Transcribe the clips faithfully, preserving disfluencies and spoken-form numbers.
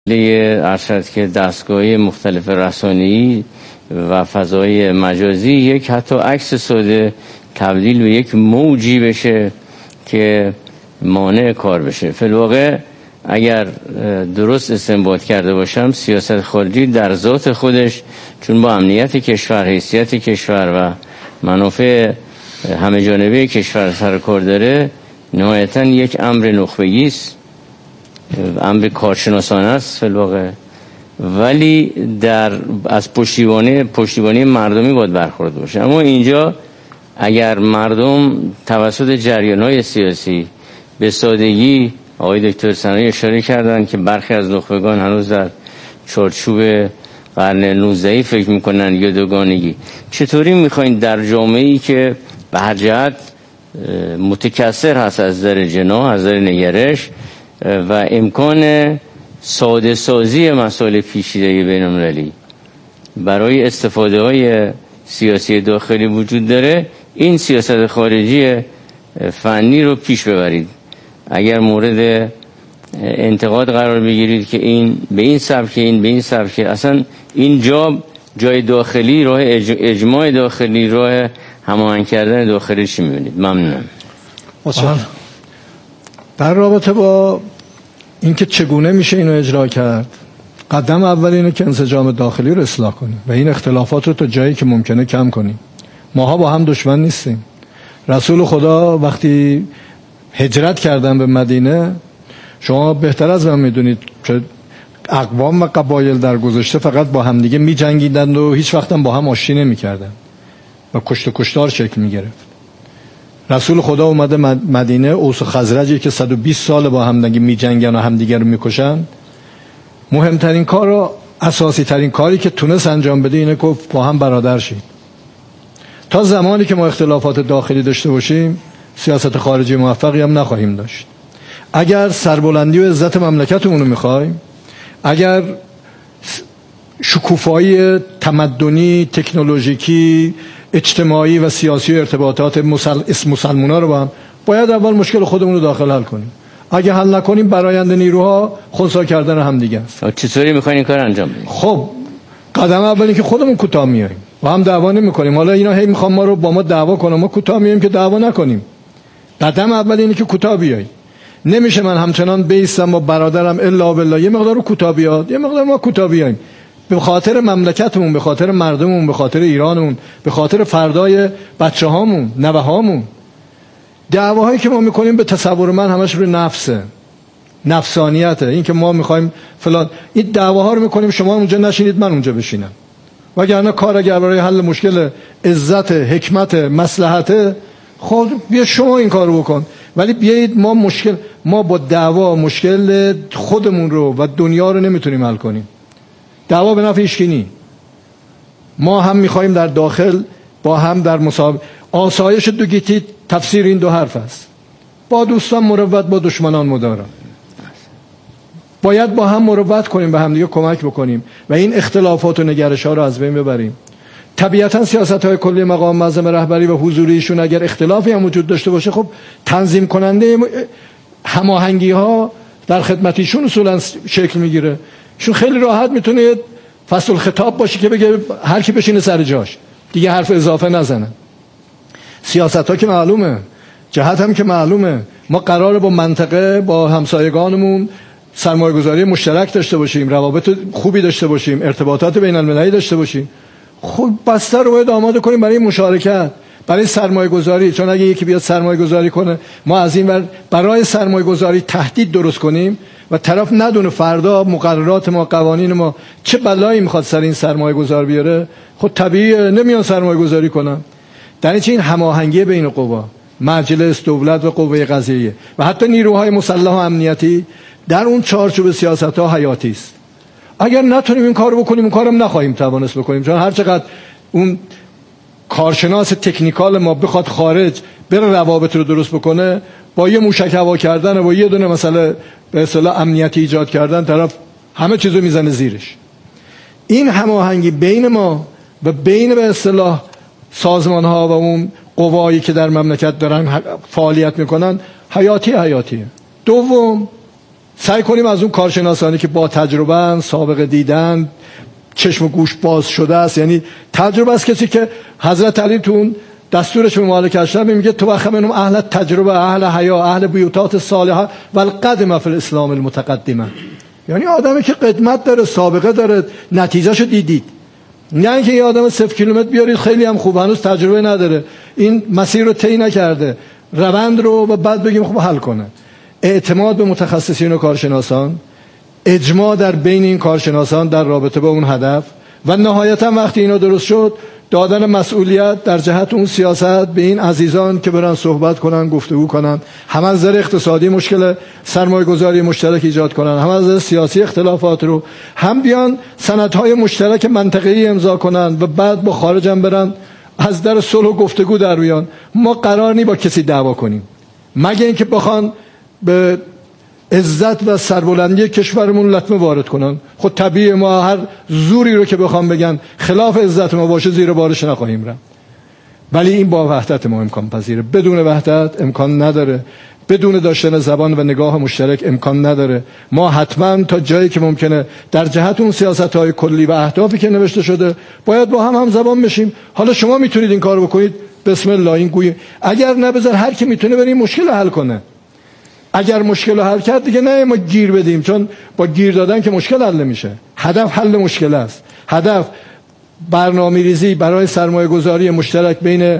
ارشد که دستگاهی مختلف رسانه‌ای و فضای مجازی یک حتی عکس ساده تبدیل به یک موجی بشه که مانع کار بشه. فی الواقع اگر درست استنباط کرده باشم، سیاست خارجی در ذات خودش چون با امنیت کشور، حیثیت کشور و منافع همه جانبه کشور سر کار داره، نهایتاً یک امر نخبگی است، امر کارشناسانه است فی الواقع، ولی در از پشتیبانی پشتیبانی مردمی باید برخورد باشه. اما اینجا اگر مردم توسط جریان‌های سیاسی به سادگی، آقای دکتر ثنایی اشاره کردن که برخی از نخبگان هنوز در چارچوب قرن نوزدهم فکر میکنن یا دوگانگی، چطوری میخواین در جامعه‌ای که به هر جهت متکثر هست از نظر جناح، از نظر نگرش و امکان ساده سازی مسائل پیچیده بین‌المللی برای استفاده های سیاسی داخلی وجود داره، این سیاست خارجی فنی رو پیش ببرید؟ اگر مورد انتقاد قرار بگیرید که این به این سبک، این به این سبک، اصلا این جا جای داخلی، راه اجماع داخلی، راه هماهنگ کردن داخلی چی می‌بینید؟ ممنونم. در رابطه با اینکه چگونه میشه اینو اجرا کرد، قدم اول اینه که انسجام داخلی رو اصلاح کنیم و این اختلافات رو تا جایی که ممکنه کم کنیم. ماها با هم دشمن نیستیم. رسول خدا وقتی هجرت کردن به مدینه، شما بهتر از من میدونید که اقوام و قبایل در گذشته فقط با هم دیگه می جنگیدند و هیچ وقت هم با هم آشتی نمی کردن و کشت و کشتار شکل می گرفت. رسول خدا اومده مدینه، اوس و خزرجی که صد و بیست سال با هم دیگه می جنگن و هم دیگه رو می کشن، مهمترین کار و اساسی ترین کاری که تونست انجام بده اینه که با هم برادر شید. تا زمانی که ما اختلافات داخلی داشته باشیم، سیاست خارجی موفقی هم نخواهیم داشت. اگر سربلندی و عزت مملکتمون رو میخوایم، اگر شکوفایی تمدنی، تکنولوژیکی، اجتماعی و سیاسی و ارتباطات مسل... مسلمونا رو با هم، باید اول مشکل خودمون رو داخل حل کنیم. اگه حل نکنیم برآیند نیروها خنثی کردن هم دیگه است. چطوری میخواین این کار انجام بدیم؟ خب قدم اول این که خودمون کوتاه میاییم و هم دعوا نمیکنیم. حالا اینا هی میخوام ما رو با ما دعوا کنن، ما کوتاه میایم که دعوا نکنیم. قدم اول اینه که کوتاه بیاییم. نمیشه من همچنان بیستم با برادرم الا بالله یه مقدار رو کوتاه بیاد، یه مقدار ما کوتاه بیایم به خاطر مملکتمون، به خاطر مردممون، به خاطر ایرانمون، به خاطر فردای بچه‌هامون، نوه‌هامون. دعواهایی که ما میکنیم به تصور من همش روی نفسه، نفسانیته، این که ما میخوایم فلان، این دعواها رو میکنیم شما اونجا نشینید من اونجا بشینم. وگرنه کار اگر برای حل مشکل عزت، حکمت، مصلحت، خود بیا شما این کارو بکن. ولی بیایید ما مشکل ما با دعوا مشکل خودمون رو و دنیا رو نمیتونیم حل کنیم. دعوا به نفع هیچ کی نیست. ما هم میخوایم در داخل با هم در مسابقه آسایش دو گیتی، تفسیر این دو حرف است. با دوستان مروت، با دشمنان مدارا. باید با هم مروت کنیم، به هم دیگه کمک بکنیم و این اختلافات و نگرش ها رو از بین ببریم. طبیعتا سیاست های کلی مقام معظم رهبری و حضوریشون اگر اختلافی هم وجود داشته باشه، خب تنظیم کننده هماهنگی ها در خدمتیشون اصولا شکل میگیره. شون خیلی راحت میتونه فصل خطاب باشه که بگه هر کی بشینه سر جاش، دیگه حرف اضافه نزنه. سیاست ها که معلومه، جهت هم که معلومه. ما قراره با منطقه، با همسایگانمون سرمایه گذاری مشترک داشته باشیم، روابط خوبی داشته باشیم، ارتباطات بین المللی داشته باشیم. خب بستر رو باید آماده کنیم برای مشارکت، برای سرمایه گذاری. چون اگه یکی بیاد سرمایه گذاری کنه، ما از این ور برای سرمایه گذاری تهدید درست کنیم و طرف ندونه فردا مقررات ما، قوانین ما چه بلایی میخواد سر این سرمایه گذار بیاره، خود طبیعیه نمیان سرمایه گذاری کنن. در این هماهنگی بین قوا، مجلس، دولت و قوه قضاییه و حتی نیروهای مسلح و امنیتی در اون چارچوب سیاست‌ها حیاتی است. اگر نتونیم این کارو بکنیم، اون کارم نخواهیم توانست بکنیم. چون هر چقدر اون کارشناس تکنیکال ما بخواد خارج بره روابط رو درست بکنه، با یه موشک هوا کردن و با یه دونه مسئله به اصطلاح امنیتی ایجاد کردن، طرف همه چیزو میزنه زیرش. این هماهنگی بین ما و بین به اصطلاح سازمان‌ها و اون قوایی که در مملکت دارن فعالیت میکنن حیاتی حیاتیه. دوم، سعی کنیم از اون کارشناسانی که با تجربه، سابقه دیدن، چشم و گوش باز شده است، یعنی تجربه است، کسی که حضرت علی تو اون دستورش به مالک اشرف میگه تو بخمنهم اهل تجربه، اهل حیا، اهل بیوتات صالحه و القدم فی الاسلام المتقدمه، یعنی آدمی که قدمت داره، سابقه داره، نتیجهشو دیدید. نه اینکه یه آدم صفر کیلومتر بیارید خیلی هم خوب، هنوز تجربه نداره، این مسیر رو طی نکرده، روند رو، و بعد بگیم خب حل کنه. اعتماد به متخصصین و کارشناسان، اجماع در بین این کارشناسان در رابطه با اون هدف، و نهایتا وقتی اینا درست شد دادن مسئولیت در جهت اون سیاست به این عزیزان که برن صحبت کنن، گفتگو کنن، هم از نظر اقتصادی مشکل سرمایه گذاری مشترک ایجاد کنن، هم از نظر سیاسی اختلافات رو، هم بیان سندهای مشترک منطقه‌ای امضا کنن و بعد با خارج هم برن از در صلح و گفتگو در بیان. ما قرار نی با کسی دعوا کنیم مگه اینکه بخوان به عزت و سربلندی کشورمون لطمه وارد کنن. خود طبیعی ما هر زوری رو که بخوام بگن خلاف عزت ما باشه زیر بارش نخواهیم رفت، ولی این با وحدت ما امکان پذیره. بدون وحدت امکان نداره، بدون داشتن زبان و نگاه مشترک امکان نداره. ما حتما تا جایی که ممکنه در جهت اون سیاست‌های کلی و اهدافی که نوشته شده باید با هم هم زبان بشیم. حالا شما میتونید این کارو بکنید، بسم الله این گوی، اگر نه بذار هر کی میتونه بریم مشکل حل کنه. اگر مشکل رو حل کرد دیگه نه ما گیر بدیم، چون با گیر دادن که مشکل حل نمیشه. هدف حل مشکل است. هدف برنامه‌ریزی برای سرمایه گذاری مشترک بین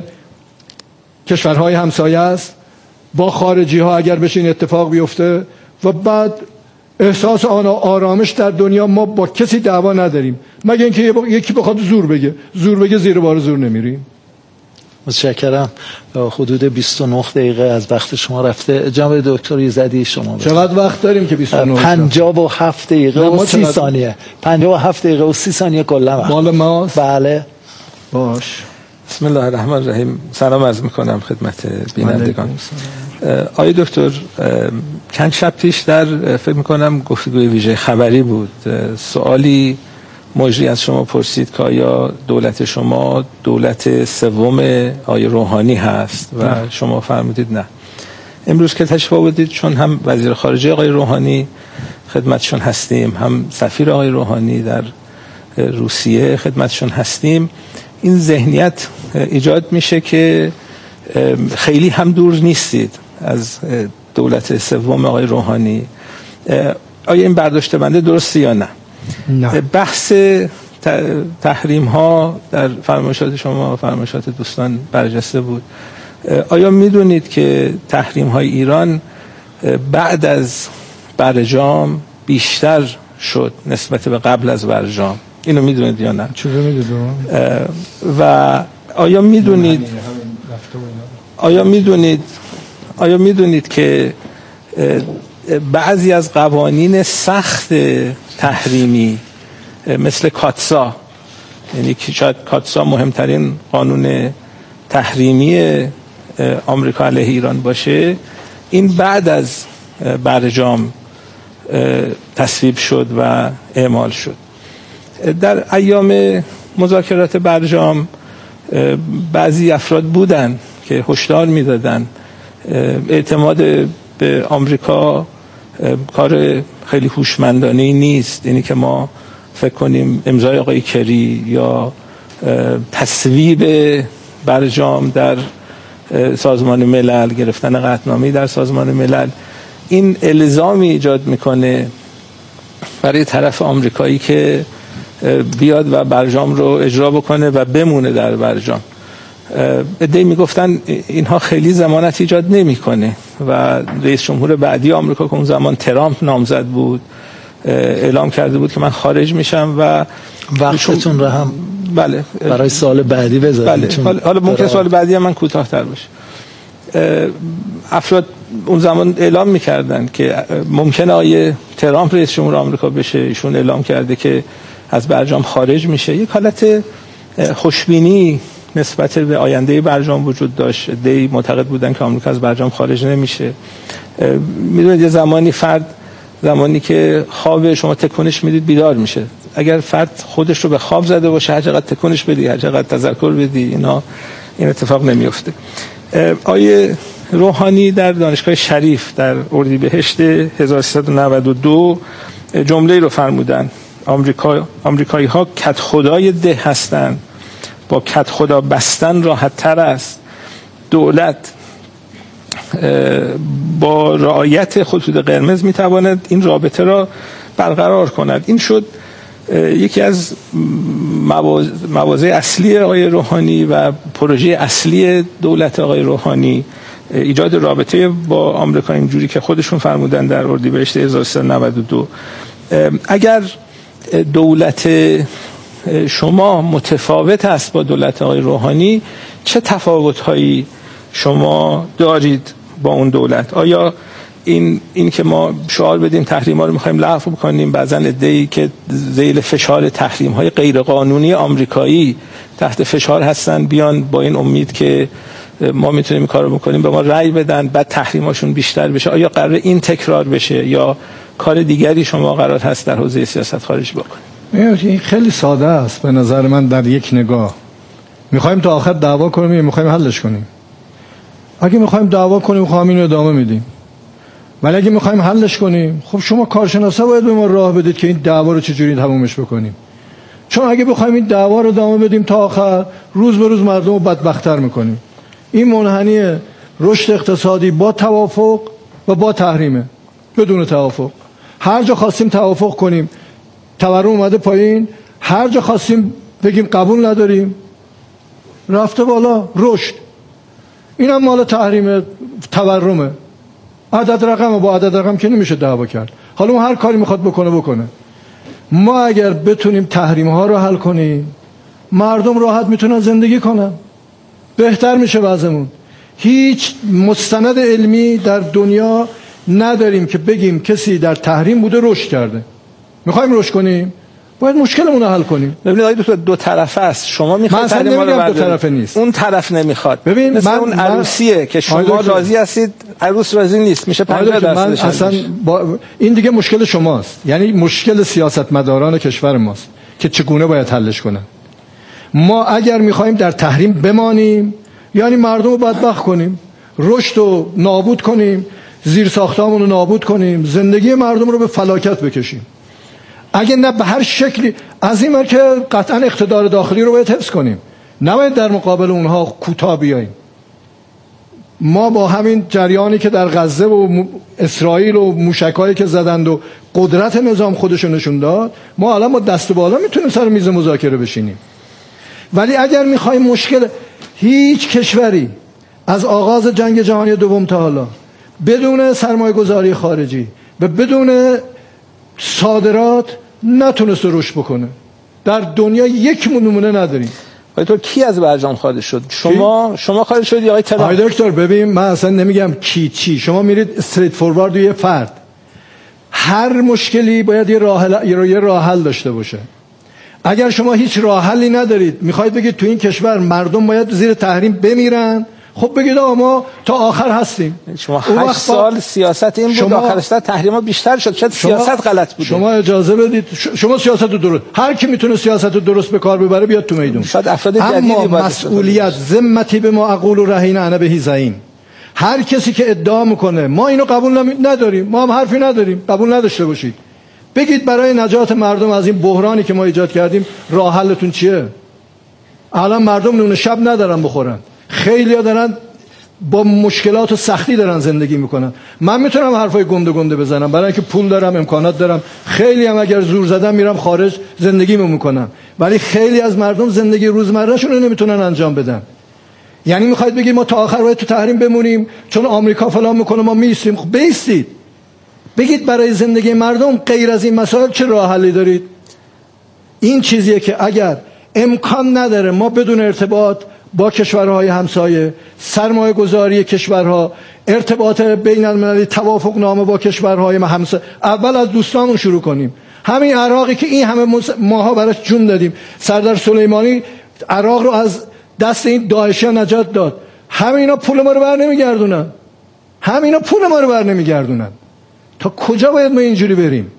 کشورهای همسایه است، با خارجی ها اگر بشین اتفاق بیفته، و بعد احساس آن آرامش در دنیا. ما با کسی دعوا نداریم مگه اینکه یکی بخواد زور بگه، زور بگه زیر بار زور نمیریم. متشکرم. حدود بیست و نه دقیقه از وقت شما رفته. جناب دکتر ایزدی شما بسید. چقدر وقت داریم که بیست و نه؟ پنجاه و هفت دقیقه و سی ثانیه. پنجاه و هفت دقیقه و سی ثانیه کلا مال ماست؟ بله. باش. بسم الله الرحمن الرحیم. سلام عرض میکنم خدمت بینندگان. آقای دکتر، چند شب پیش در فکر میکنم گفتگوی ویژه خبری بود، سوالی مجری از شما پرسید که آیا دولت شما دولت سوم آقای روحانی هست و نه. شما فرمودید نه. امروز که تشریف آوردید، چون هم وزیر خارجه آقای روحانی خدمتشون هستیم، هم سفیر آقای روحانی در روسیه خدمتشون هستیم، این ذهنیت ایجاد میشه که خیلی هم دور نیستید از دولت سوم آقای روحانی. آیا این برداشت بنده درسته یا نه؟ نه. بحث تحریم ها در فرمایشات شما و فرمایشات دوستان برجسته بود. آیا میدونید که تحریم های ایران بعد از برجام بیشتر شد نسبت به قبل از برجام؟ اینو میدونید یا نه؟ چه میدونید؟ و آیا میدونید آیا میدونید آیا میدونید که بعضی از قوانین سخت تحریمی مثل کاتسا، یعنی که شاید کاتسا مهمترین قانون تحریمی آمریکا علیه ایران باشه، این بعد از برجام تصویب شد و اعمال شد. در ایام مذاکرات برجام بعضی افراد بودن که هشدار میدادن اعتماد به آمریکا کار خیلی هوشمندانه نیست، یعنی که ما فکر کنیم امضای آقای کری یا تصویب برجام در سازمان ملل، گرفتن قطعنامه‌ای در سازمان ملل، این الزامی ایجاد میکنه برای طرف آمریکایی که بیاد و برجام رو اجرا بکنه و بمونه در برجام. عده‌ای میگفتن اینها خیلی ضمانت ایجاد نمیکنه و رئیس جمهور بعدی آمریکا که اون زمان ترامپ نامزد بود اعلام کرده بود که من خارج میشم و وقتتون رو هم بله برای سال بعدی بذارید. بله. حالا ممکن سال بعدی هم من کوتاه‌تر باشه. افراد اون زمان اعلام میکردن که ممکنه آیه ترامپ رئیس جمهور آمریکا بشه، ایشون اعلام کرده که از برجام خارج میشه. یک حالت خوشبینی نسبت به آینده برجام وجود داشت. عده‌ای معتقد بودن که آمریکا از برجام خارج نمیشه. میدونید یه زمانی فرد زمانی که خواب شما تکونش میدید بیدار میشه. اگر فرد خودش رو به خواب زده باشه هر چقدر تکونش بدی، هر چقدر تذکر بدی، اینا این اتفاق نمیفته. آیه روحانی در دانشگاه شریف در اردیبهشت هزار و سیصد و نود و دو جمله رو فرمودن: آمریکا آمریکایی ها کد خدای ده هستند، با کد خدا بستن راحت تر است. دولت با رعایت خطوط قرمز میتواند این رابطه را برقرار کند. این شد یکی از مواضع اصلی آقای روحانی و پروژه اصلی دولت آقای روحانی، ایجاد رابطه با آمریکا اینجوری که خودشون فرمودن در اردیبهشت هزار و سیصد و نود و دو. اگر دولت شما متفاوت است با دولت آقای روحانی، چه تفاوت‌هایی شما دارید با اون دولت؟ آیا این این که ما شعار بدیم تحریم‌ها رو می‌خوایم لغو بکنیم، بعضن عده‌ای که ذیل فشار تحریم‌های غیرقانونی آمریکایی تحت فشار هستن بیان با این امید که ما میتونیم این کارو بکنیم به ما رأی بدن، بعد تحریماشون بیشتر بشه؟ آیا قراره این تکرار بشه یا کار دیگری شما قرار هست در حوزه سیاست خارجی بکنید؟ این خیلی ساده است به نظر من. در یک نگاه می‌خوایم تا آخر دعوا کنیم یا می‌خوایم حلش کنیم؟ اگه می‌خوایم دعوا کنیم خب همین رو ادامه میدیم، ولی اگه می‌خوایم حلش کنیم خب شما کارشناسا باید به ما راه بدید که این دعوا رو چجوری تمومش بکنیم. چون اگه بخوایم این دعوا رو ادامه بدیم تا آخر، روز به روز مردم رو بدبخت‌تر می‌کنیم. این منحنی رشد اقتصادی با توافق و با تحریمه، بدون توافق. هر جا خواستیم توافق کنیم تورم اومده پایین، هر جا خواستیم بگیم قبول نداریم رفته بالا رشد. اینم مال تحریم تورمه. عدد رقم با عدد رقم که نمیشه دعوا کرد. حالا اون هر کاری میخواد بکنه بکنه. ما اگر بتونیم تحریم ها رو حل کنیم، مردم راحت میتونن زندگی کنن، بهتر میشه وضعمون. هیچ مستند علمی در دنیا نداریم که بگیم کسی در تحریم بوده رشد کرده. میخوایم رشد کنیم باید مشکلمون رو حل کنیم. ببینید آقای دکتر، دو طرفه است. شما میخواید تحریم رو بردارید، دو طرفه نیست. اون طرف نمیخواد. ببین مثل من اون عروسیه که شما راضی هستید، عروس راضی نیست، میشه پنجاه درصد. اصلا با این دیگه مشکل شماست، یعنی مشکل سیاستمداران کشور ماست که چگونه باید حلش کنن. ما اگر میخوایم در تحریم بمانیم یعنی مردم رو بدبخت کنیم، رشد رو نابود کنیم، زیر ساختامون رو نابود کنیم، زندگی مردم رو به فلاکت بکشیم. اگه نه به هر شکلی، از این ور که قطعا اقتدار داخلی رو باید حفظ کنیم، نباید در مقابل اونها کوتاه بیاییم. ما با همین جریانی که در غزه و اسرائیل و موشکایی که زدند و قدرت نظام خودشو نشون داد، ما الان با دست بالا میتونیم سر میز مذاکره بشینیم. ولی اگر میخوایم مشکل، هیچ کشوری از آغاز جنگ جهانی دوم تا حالا بدون سرمایه گذاری خارجی و بدون صادرات نتونست رشد بکنه. در دنیا یک نمونه نداریم. آقای تو کی از برجام خارج شد؟ شما کی؟ شما خارج شدی آقای ترامپ؟ آقای دکتر ببین، من اصلا نمیگم کی چی. شما میرید استریت فوروارد یه فرد، هر مشکلی باید یه راه حل یه راه حل داشته باشه. اگر شما هیچ راه حلی ندارید، میخواید بگید تو این کشور مردم باید زیر تحریم بمیرن، خب بگید آقا ما تا آخر هستیم. شما هشت سال سیاست این بود، آخرش تحریم‌ها بیشتر شد. شاید سیاست غلط بوده. شما اجازه بدید، شما سیاست رو درست، هر کی میتونه سیاست رو درست به کار ببره بیاد تو میدون. شاید افراد جدیدی اما مسئولیت ذمتی به ما اقول و رهین انا به زعیم. هر کسی که ادعا میکنه ما اینو قبول نداریم، ما هم حرفی نداریم، قبول نداشته باشید. بگید برای نجات مردم از این بحرانی که ما ایجاد کردیم راه حلتون چیه؟ الان مردم نون شب ندارن بخورن، خیلی‌ها دارن با مشکلات و سختی دارن زندگی میکنن. من میتونم حرفای گنده گنده بزنم برای اینکه پول دارم، امکانات دارم، خیلی هم اگر زور زدم میرم خارج زندگیمو میکنم، ولی خیلی از مردم زندگی روزمرهشون رو نمیتونن انجام بدن. یعنی میخواید بگید ما تا آخر باید تو تحریم بمونیم چون آمریکا فلان میکنه ما میستیم؟ خب بیستید، بگید برای زندگی مردم غیر از این مسائل چه راه حلی دارید. این چیزیه که اگر امکان نداره ما بدون ارتباط با کشورهای همسایه، سرمایه گذاری کشورها، ارتباط بین المللی، توافق نامه با کشورهای همسایه، اول از دوستامون شروع کنیم. همین عراقی که این همه ماها براش جون دادیم، سردار سلیمانی عراق رو از دست این داعشی ها نجات داد، همینا پول ما رو بر نمیگردونن، همینا پول ما رو بر نمیگردونن. تا کجا باید ما اینجوری بریم؟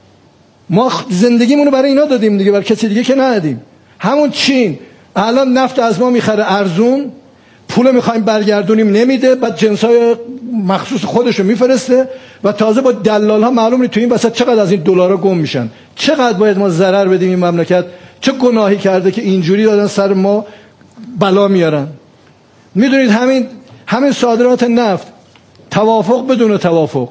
ما زندگیمون رو برای اینا دادیم دیگه، برای کسی دیگه که ندادیم. همون چین الان نفت از ما میخره ارزون، پول میخوایم برگردونیم نمیده، بعد جنسای مخصوص خودشو میفرسته و تازه با دلال ها معلوم نیست تو این وسط چقدر از این دلارا گم میشن. چقدر باید ما ضرر بدیم این مملکت؟ چه گناهی کرده که اینجوری دادن سر ما بلا میارن؟ میدونید همین همین صادرات نفت، توافق بدون توافق،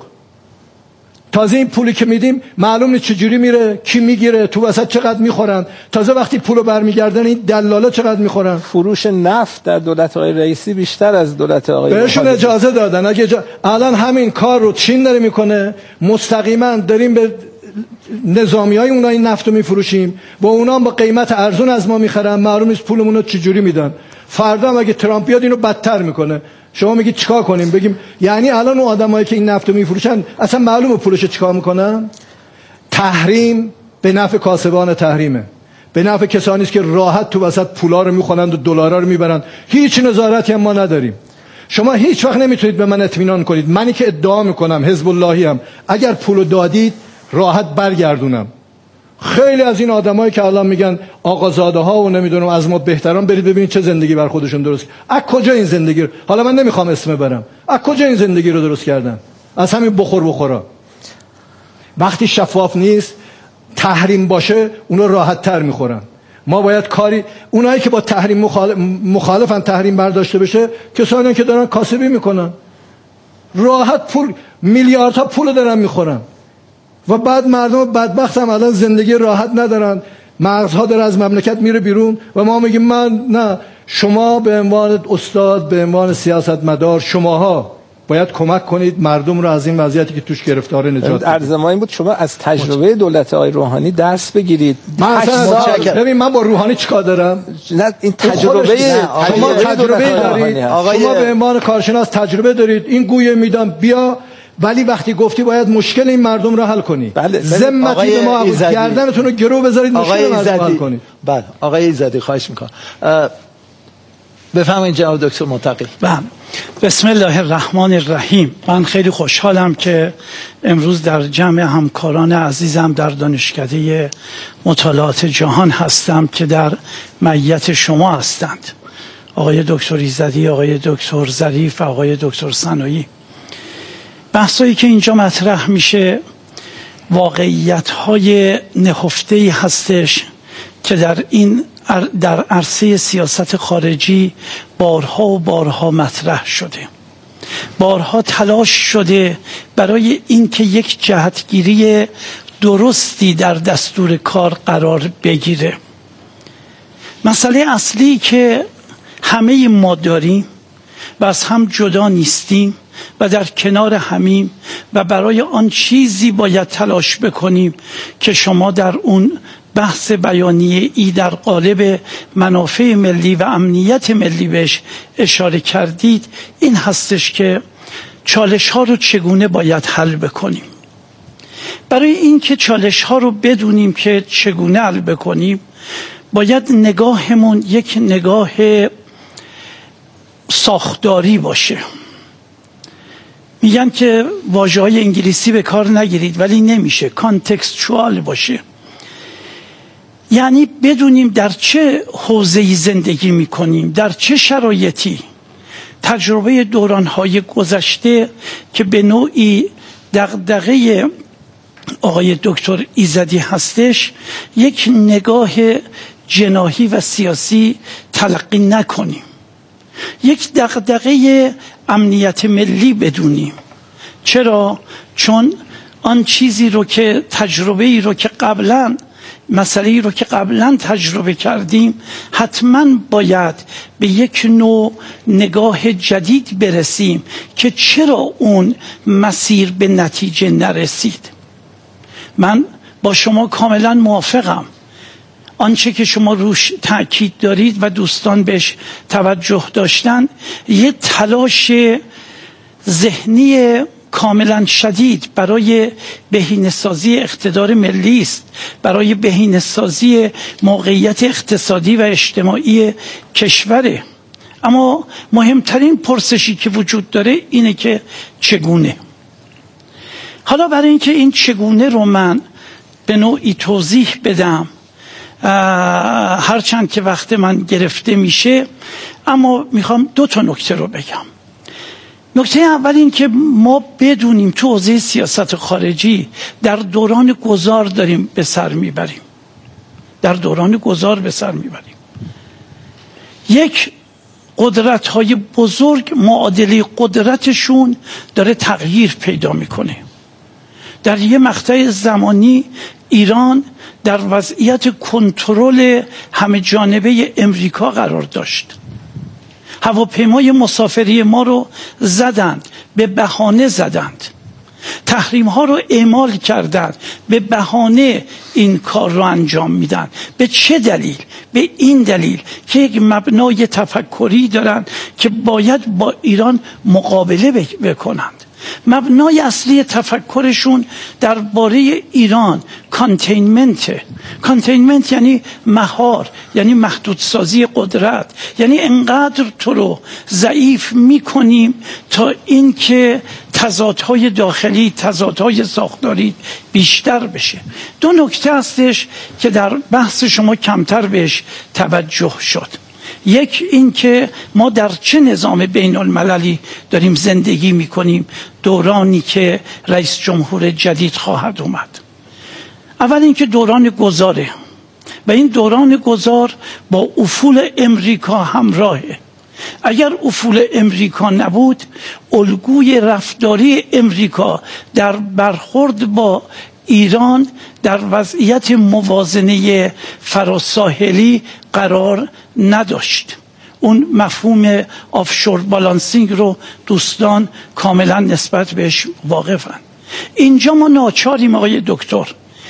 تازه این پولی که میدیم معلوم نیست چجوری میره، کی میگیره، تو وسط چقدر میخورن، تازه وقتی پولو برمیگردن این دلالا چقدر میخورن. فروش نفت در دولت آقای رئیسی بیشتر از دولت آقای بهشون اجازه دادن. اگه جا... الان همین کار رو چین داره میکنه، مستقیما داریم به نظامی های اونا این نفتو میفروشیم، با اونا با قیمت ارزون از ما میخرن، معلوم نیست پولمون رو چجوری میدن. فردا هم اگه ترامپ بیاد اینو بدتر میکنه. شما میگید چیکار کنیم؟ بگیم یعنی الان اون آدمایی که این نفتو میفروشن اصلا معلومه پولشو چیکار میکنن؟ تحریم به نفع کاسبان تحریمه، به نفع کسانی است که راحت تو وسط پولا رو میخونند و دلارا رو میبرن. هیچ نظارتی هم ما نداریم. شما هیچ وقت نمیتونید به من اطمینان کنید، منی که ادعا میکنم حزب اللهی ام، اگر پولو دادید راحت برگردونم. خیلی از این آدمایی که الان میگن آقازاده ها و نمیدونم از ما بهتران، برید ببینید چه زندگی بر خودشون درست. از کجا این زندگی رو، حالا من نمیخوام اسم برم، از کجا این زندگی رو درست کردن؟ از همین بخور بخورا. وقتی شفاف نیست، تحریم باشه، اونو راحت تر میخورن. ما باید کاری، اونایی که با تحریم مخالف... مخالفن تحریم برداشته بشه، کسانی که دارن کاسبی میکنن، راحت پول، میلیاردها پول دارن میخورن و بعد مردم بدبخت هم الان زندگی راحت ندارن. مغزها داره از مملکت میره بیرون و ما میگیم من نه. شما به عنوان استاد، به عنوان سیاستمدار، شماها باید کمک کنید مردم رو از این وضعیتی که توش گرفتاره نجات بدید. عرض ما این بود شما از تجربه دولت آقای روحانی درس بگیرید. من اصلا ببین من با روحانی چیکار دارم؟ نه این تجربه شما تجربه دارید، شما به عنوان کارشناس تجربه دارید. این گویه میدم بیا، ولی وقتی گفتی باید مشکل این مردم رو حل کنی. بله ذمتی به ما گردنتون رو گرو بذارید، مشکل مردم رو حل کنید. بله آقای ایزدی خواهش میکنم. بفهمید جناب دکتر متقی. بله. بسم الله الرحمن الرحیم. من خیلی خوشحالم که امروز در جمع همکاران عزیزم در دانشکده مطالعات جهان هستم که در معیت شما هستند، آقای دکتر ایزدی، آقای دکتر ظریف و آقای دکتر سنایی. بحثایی که اینجا مطرح میشه واقعیت‌های نهفته‌ای هستش که در این در عرصه سیاست خارجی بارها و بارها مطرح شده. بارها تلاش شده برای اینکه یک جهتگیری درستی در دستور کار قرار بگیره. مسئله اصلی که همه ما داریم و از هم جدا نیستیم و در کنار همیم و برای آن چیزی باید تلاش بکنیم که شما در اون بحث بیانیه ای در قالب منافع ملی و امنیت ملی بهش اشاره کردید، این هستش که چالش ها رو چگونه باید حل بکنیم. برای اینکه چالش ها رو بدونیم که چگونه حل بکنیم، باید نگاهمون یک نگاه ساختاری باشه. میگن که واژه‌های انگلیسی به کار نگیرید، ولی نمیشه، کانتکستوال باشه. یعنی بدونیم در چه حوزه‌ای زندگی میکنیم، در چه شرایطی. تجربه دوران‌های گذشته که به نوعی دغدغه آقای دکتر ایزدی هستش، یک نگاه جناحی و سیاسی تلقی نکنیم، یک دغدغه امنیت ملی بدونیم. چرا؟ چون آن چیزی رو که تجربه ای رو که قبلا مسئله ای رو که قبلا تجربه کردیم، حتما باید به یک نوع نگاه جدید برسیم که چرا اون مسیر به نتیجه نرسید. من با شما کاملا موافقم. آنچه که شما روش تأکید دارید و دوستان بهش توجه داشتن، یه تلاش ذهنی کاملا شدید برای بهینه‌سازی اقتدار ملی است، برای بهینه‌سازی موقعیت اقتصادی و اجتماعی کشوره. اما مهمترین پرسشی که وجود داره اینه که چگونه. حالا برای اینکه این چگونه رو من به نوعی توضیح بدم، هرچند که وقت من گرفته میشه، اما میخوام دو تا نکته رو بگم. نکته اول این که ما بدونیم تو حوزه سیاست خارجی در دوران گذار داریم به سر میبریم در دوران گذار به سر میبریم یک قدرت های بزرگ معادله قدرتشون داره تغییر پیدا میکنه. در یه مقطع زمانی ایران در وضعیت کنترل همه جانبه امریکا قرار داشت. هواپیمای مسافری ما رو زدند، به بهانه زدند. تحریم ها رو اعمال کردند، به بهانه این کار رو انجام میدن. به چه دلیل؟ به این دلیل که یک مبنای تفکری دارند که باید با ایران مقابله بکنند. مبنای اصلی تفکرشون درباره ایران کانتینمنت. کانتینمنت یعنی مهار، یعنی محدودسازی قدرت، یعنی انقدر تو رو ضعیف میکنیم تا اینکه تضادهای داخلی، تضادهای ساختاری بیشتر بشه. دو نکته هستش که در بحث شما کمتر بهش توجه شد. یک این که ما در چه نظام بین المللی داریم زندگی میکنیم دورانی که رئیس جمهور جدید خواهد اومد. اول این که دوران گذاره و این دوران گذار با افول امریکا همراهه. اگر افول امریکا نبود، الگوی رفتاری امریکا در برخورد با ایران در وضعیت موازنه فراساحلی قرار نداشت. اون مفهوم آفشور بالانسینگ رو دوستان کاملا نسبت بهش واقفن. اینجا ما ناچاریم آقای دکتر،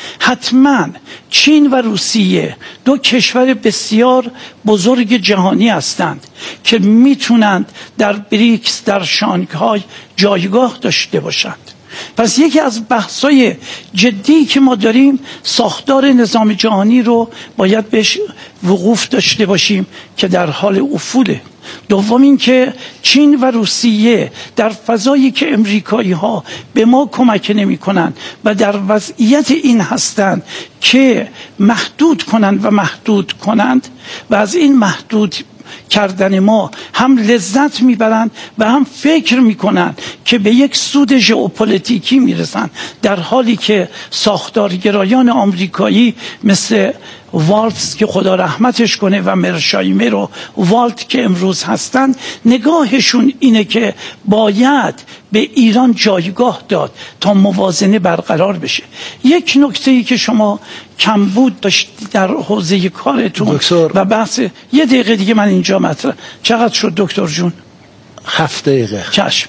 حتما چین و روسیه دو کشور بسیار بزرگ جهانی هستند که میتونند در بریکس، در شانگهای جایگاه داشته باشند. پس یکی از بحث‌های جدی که ما داریم ساختار نظام جهانی رو باید بهش وقوف داشته باشیم که در حال افوله. دوم این که چین و روسیه در فضایی که امریکایی ها به ما کمک نمی کنند و در وضعیت این هستند که محدود کنند و محدود کنند و از این محدود کردن ما هم لذت میبرند و هم فکر میکنند که به یک سود ژئوپلیتیکی میرسند، در حالی که ساختارگرایان آمریکایی مثل والتز که خدا رحمتش کنه و مرشایمر و والت که امروز هستند نگاهشون اینه که باید به ایران جایگاه داد تا موازنه برقرار بشه. یک نکته ای که شما کمبود داشتید در حوزه کارتون دکتر. و بحث یه دقیقه دیگه من اینجا مطرح. چقدر شد دکتر جون؟ هفت دقیقه. چشم.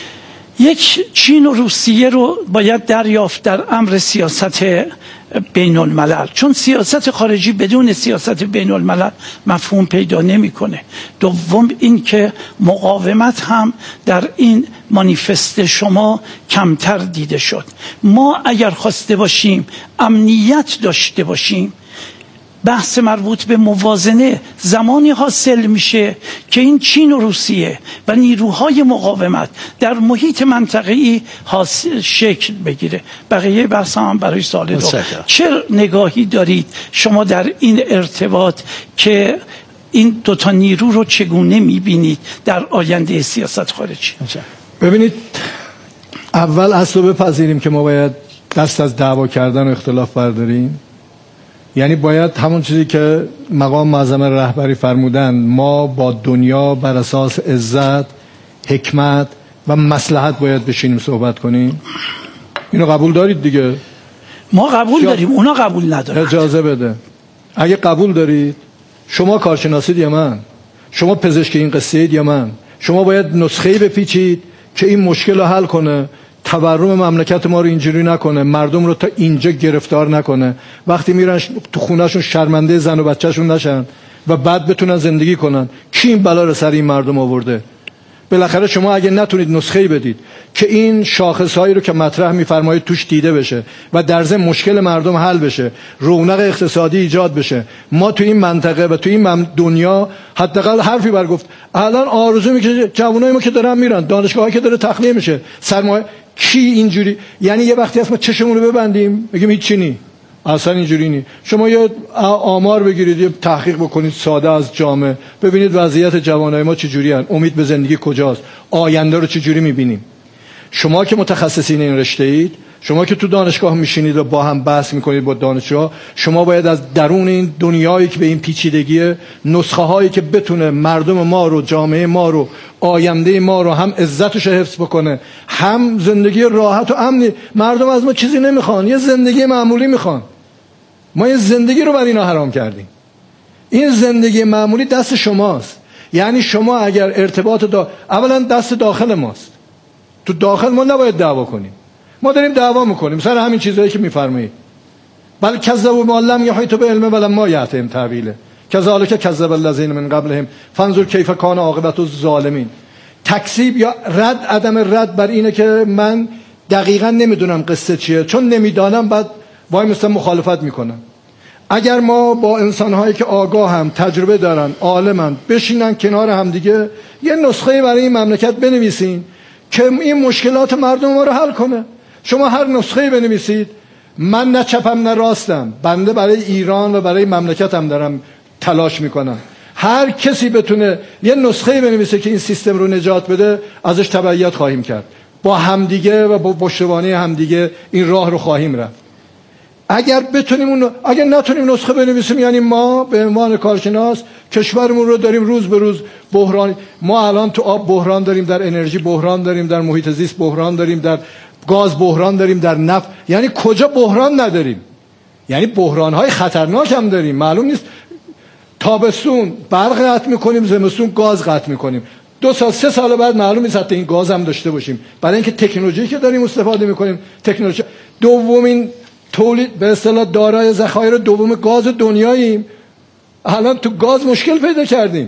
یک چین و روسیه رو باید دریافت در امر سیاست بین الملل، چون سیاست خارجی بدون سیاست بین الملل مفهوم پیدا نمیکنه. دوم این که مقاومت هم در این مانیفست شما کمتر دیده شد. ما اگر خواسته باشیم امنیت داشته باشیم، بحث مربوط به موازنه زمانی حاصل میشه که این چین و روسیه و نیروهای مقاومت در محیط منطقه‌ای حاصل شکل بگیره. بقیه بحث هم برای سال دو. چه نگاهی دارید شما در این ارتباط که این دوتا نیرو رو چگونه میبینید در آینده سیاست خارجی؟ ببینید، اول اصل رو بپذیریم که ما باید دست از دعوا کردن و اختلاف برداریم. یعنی باید همون چیزی که مقام معظم رهبری فرمودن، ما با دنیا بر اساس عزت، حکمت و مصلحت باید بشینیم صحبت کنیم. اینو قبول دارید دیگه؟ ما قبول داریم، اونا قبول ندارن. اجازه بده. اگه قبول دارید، شما کارشناسید یا من؟ شما پزشک این قصه اید یا من؟ شما باید نسخه‌ای بپیچید که این مشکل رو حل کنه، تورم مملکت ما رو اینجوری نکنه، مردم رو تا اینجا گرفتار نکنه، وقتی میرن تو خونهشون شرمنده زن و بچهشون نشن و بعد بتونن زندگی کنن. کی این بلا رو سر این مردم آورده؟ بالاخره شما اگه نتونید نسخه‌ای بدید که این شاخصهایی رو که مطرح می‌فرمایید توش دیده بشه و در ضمن مشکل مردم حل بشه، رونق اقتصادی ایجاد بشه، ما تو این منطقه و تو این دنیا حداقل حرفی بر گفت. الان آرزو می‌کنه جوانای ما که دارن میرن، دانشگاهایی که داره تخلیه میشه، سرمایه کی اینجوری؟ یعنی یه وقتی هست ما چشمون رو ببندیم بگیم هیچ چی نی، اصلا اینجوری نیست. شما یه آمار بگیرید، یه تحقیق بکنید ساده از جامعه، ببینید وضعیت جوانای ما چجوری هستن، امید به زندگی کجاست، آینده رو چجوری میبینیم. شما که متخصصین این رشته اید، شما که تو دانشگاه میشینید و با هم بحث میکنید با دانشجوها، شما باید از درون این دنیایی که به این پیچیدگی، نسخه هایی که بتونه مردم ما رو، جامعه ما رو، آینده ما رو هم عزتش حفظ بکنه، هم زندگی راحت و امنی. مردم از ما چیزی نمیخوان، یه زندگی معمولی میخوان. ما یه زندگی رو بر اینا حرام کردیم. این زندگی معمولی دست شماست. یعنی شما اگر ارتباط دا... اولا دست داخل ماست. تو داخل ما نباید دعوا کنیم. ما داریم دعوا میکنیم سر همین چیزایی که میفرمایید. بل کذبوا ما لم یحیطوا بعلمه ولما یأتهم تأویله کذالک کذب الذین من قبلهم فانظر کیف کان عاقبة الظالمین. تکذیب یا رد، عدم رد بر اینه که من دقیقاً نمیدونم قصه چیه، چون نمیدانم بعد وای مثلا مخالفت میکنم. اگر ما با انسانهایی که آگاه هم، تجربه دارن، عالمن، بشینن کنار هم دیگه یه نسخه برای این مملکت بنویسین که این مشکلات مردم ما رو حل کنه. شما هر نسخه بنویسید، من نه چپم نه راستم، بنده برای ایران و برای مملکتم دارم تلاش میکنم. هر کسی بتونه یه نسخه بنویسه که این سیستم رو نجات بده، ازش تبعیت خواهیم کرد. با همدیگه و با پشتوانه همدیگه این راه رو خواهیم رفت. اگر بتونیم اون، اگر نتونیم نسخه بنویسیم، یعنی ما به عنوان کارشناس کشورمون رو داریم روز به روز بحران. ما الان تو آب بحران داریم، در انرژی بحران داریم، در محیط زیست بحران داریم، در گاز بحران داریم، در نفت. یعنی کجا بحران نداریم؟ یعنی بحران‌های خطرناک هم داریم. معلوم نیست تابستون برق قطع می‌کنیم، زمستون گاز قطع می‌کنیم. دو سال سه سال بعد معلوم نیست حتی این گاز هم داشته باشیم، برای اینکه تکنولوژی که داریم استفاده می‌کنیم، تکنولوژی دومین تولید به اصطلاح دارای ذخایر دوم گاز دنیاییم. الان تو گاز مشکل پیدا کردیم.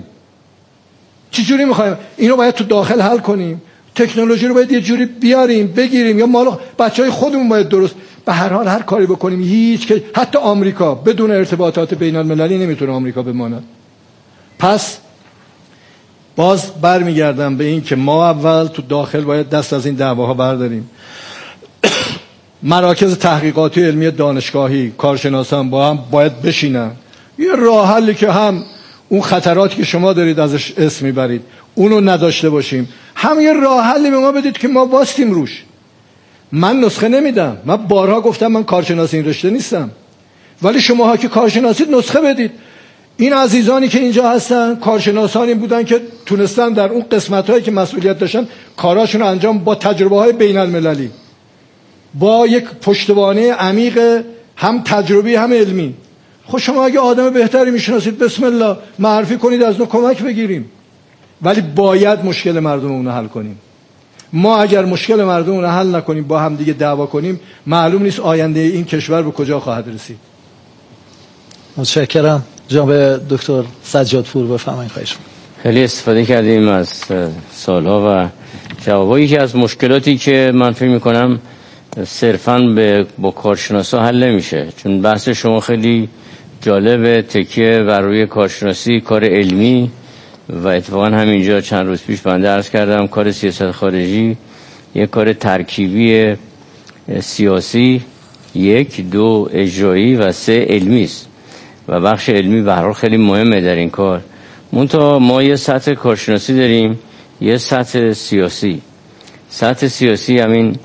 چجوری می‌خوایم اینو باید تو داخل حل کنیم؟ تکنولوژی رو باید یه جوری بیاریم بگیریم، یا مال بچهای خودمون باید درست. به هر حال هر کاری بکنیم هیچ که حتی آمریکا بدون ارتباطات بین المللی نمیتونه آمریکا بماند. پس باز برمیگردم به این که ما اول تو داخل باید دست از این دعواها برداریم. مراکز تحقیقاتی علمی دانشگاهی، کارشناسان با هم باید بشینن، یه راه حلی که هم اون خطراتی که شما دارید ازش اسم میبرید اونو نداشته باشیم، هم یه راه حلی به ما بدید که ما واستیم روش. من نسخه نمیدم، من بارها گفتم من کارشناس این رشته نیستم، ولی شماها که کارشناسید نسخه بدید. این عزیزانی که اینجا هستن کارشناسانی بودن که تونستن در اون قسمت‌هایی که مسئولیت داشتن کاراشون رو انجام، با تجربه‌های بین المللی، با یک پشتوانه عمیق هم تجربی هم علمی. خب شما اگه آدم بهتری میشناسید بسم الله معرفی کنید، از اون کمک بگیریم. ولی باید مشکل مردممون رو حل کنیم. ما اگر مشکل مردممون رو حل نکنیم، با هم دیگه دعوا کنیم، معلوم نیست آینده این کشور به کجا خواهد رسید. متشکرم. جناب دکتر سجادپور بفرمایید. خواهش خیلی استفاده کردیم از سالها و جوابایی که از مشکلاتی که من فکر می‌کنم صرفاً به با کارشناسا حل نمیشه، چون بحث شما خیلی جالبه، تکیه بر روی کارشناسی، کار علمی. و اتفاقا همینجا چند روز پیش بنده عرض کردم کار سیاست خارجی یک کار ترکیبی سیاسی، یک، دو اجرایی و سه علمی است و بخش علمی به هر حال خیلی مهمه در این کار. منتها ما یه سطح کارشناسی داریم، یه سطح سیاسی. سطح سیاسی همین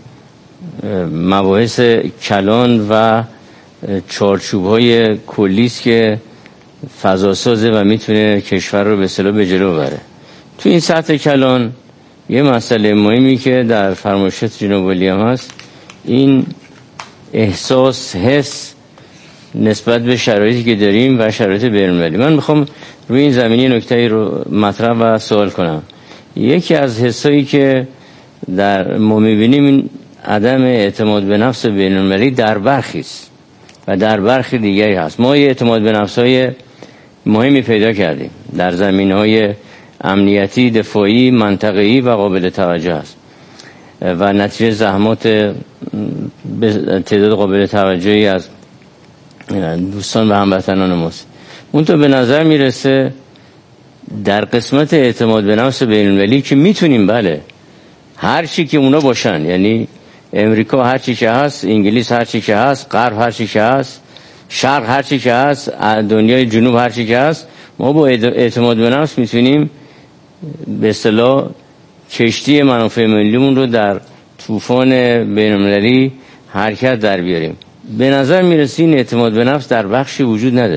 مباحث کلان و چارچوب‌های کلی است که فضاسازه و میتونه کشور رو به اصطلاح به جلو بره. تو این سطح کلان یه مسئله مهمی که در فرمایشات جناب ولی هم هست، این احساس، حس نسبت به شرایطی که داریم و شرایط بین‌المللی. من میخوام روی این زمینه نکته‌ای رو مطرح و سوال کنم. یکی از حسایی که در ما میبینیم این عدم اعتماد به نفس بین‌المللی در برخی است و در برخی دیگری هست. ما یه اعتماد به نفس‌های مهمی پیدا کردیم در زمینه‌های امنیتی، دفاعی، منطقه‌ای و قابل توجه است و نتیجه زحمات تعداد قابل توجهی از دوستان و هموطنان ماست. منتها به نظر میرسه در قسمت اعتماد به نفس بین‌المللی که میتونیم بله هر چی که اونا باشن، یعنی امریکا هر چی که هست، انگلیس هر چی که هست، غرب هر چی که هست، شرق هر چی که هست، دنیای جنوب هر چی که هست، ما با اعتماد به نفس میتونیم به اصطلاح کشتی منافع ملیمون رو در طوفان بین‌المللی حرکت در بیاریم. به نظر میرسه این اعتماد به نفس در بخشی وجود نداره.